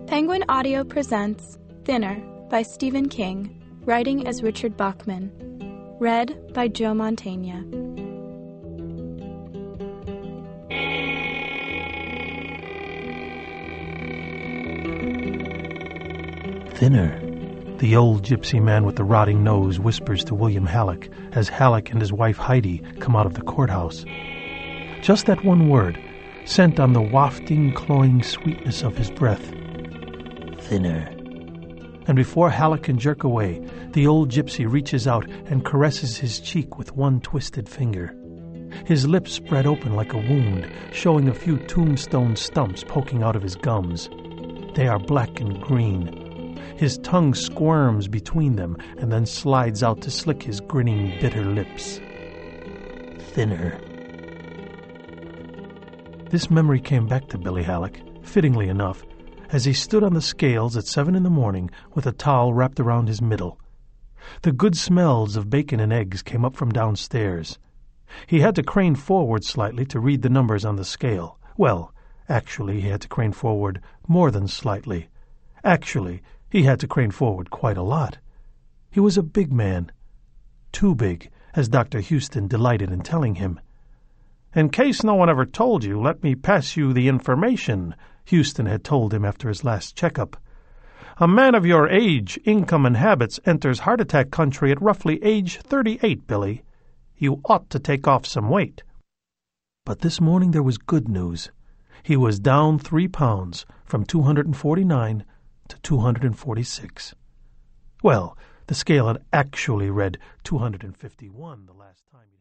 Penguin Audio presents Thinner by Stephen King, writing as Richard Bachman. Read by Joe Mantegna. Thinner, the old gypsy man with the rotting nose whispers to William Halleck as Halleck and his wife Heidi come out of the courthouse. Just that one word, sent on the wafting, cloying sweetness of his breath. Thinner. And before Halleck can jerk away, the old gypsy reaches out and caresses his cheek with one twisted finger. His lips spread open like a wound, showing a few tombstone stumps poking out of his gums. They are black and green. His tongue squirms between them and then slides out to slick his grinning, bitter lips. Thinner. This memory came back to Billy Halleck, fittingly enough, as he stood on the scales at 7 a.m. with a towel wrapped around his middle. The good smells of bacon and eggs came up from downstairs. He had to crane forward slightly to read the numbers on the scale. Well, actually, he had to crane forward more than slightly. Actually, he had to crane forward quite a lot. He was a big man. Too big, as Dr. Houston delighted in telling him. "In case no one ever told you, let me pass you the information," Houston had told him after his last checkup. "A man of your age, income, and habits enters heart attack country at roughly age 38, Billy. You ought to take off some weight." But this morning there was good news. He was down 3 pounds, from 249 to 246. Well, the scale had actually read 251 the last time he